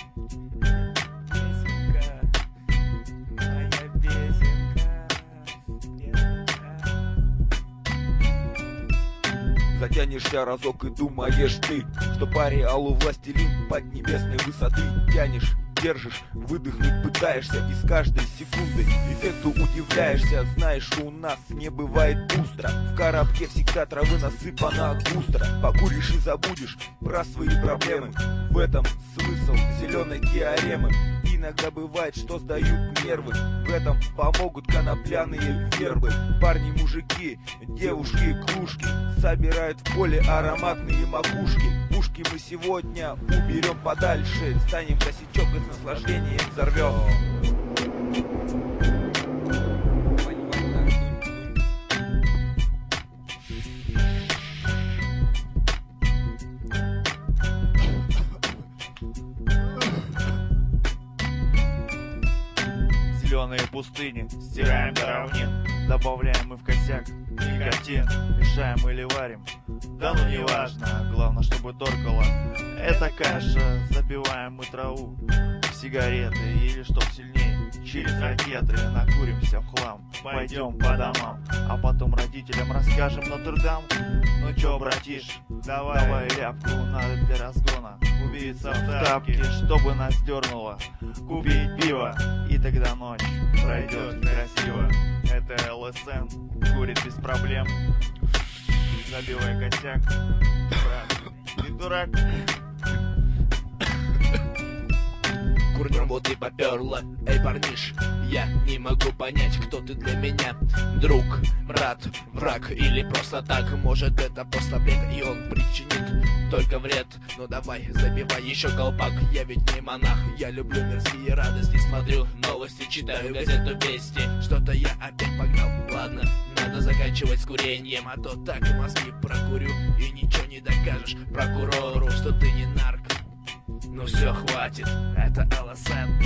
Затянешься разок и думаешь ты, что по реалу властелин поднебесной высоты. Тянешь, держишь, выдохнуть пытаешься, и с каждой секундой эффекту удивляешься. Знаешь, что у нас не бывает быстро, в коробке всегда травы насыпано густо. Покуришь и забудешь про свои проблемы, в этом смысл зеленой теоремы. Иногда бывает, что сдают нервы, в этом помогут конопляные вербы. Парни, мужики, девушки, клушки собирают в поле ароматные макушки. Пушки мы сегодня уберем подальше, станем косячок и с наслаждением взорвем. Зеленые пустыни стираем до равнин, добавляем мы в косяк никотин, мешаем или варим, да ну не важно, главное чтобы торкало эта каша. Забиваем мы траву в сигареты или чтоб сильнее, через ракеты накуримся в хлам, пойдем по домам, а потом родителям расскажем Нотр-Дам. Ну чё, братиш, давай ляпку надо для разгона, убийца в тапке, чтобы нас дернуло, купить пиво, и тогда ночь пройдет красиво. Это ЛСН, курит без проблем, забивай косяк, брат, ты дурак. Курнем вот и попёрло. Эй, парниш, я не могу понять, кто ты для меня. Друг, брат, враг или просто так. Может это просто бред, и он причинит только вред. Ну давай, забивай еще колпак. Я ведь не монах, я люблю мирские радости. Смотрю новости, читаю газету «Вести». Что-то я опять погнал, ладно, надо заканчивать с курением, а то так и мозги прокурю, и ничего не докажешь прокурору, что ты не нарк. Ну все, хватит, это ЛСН.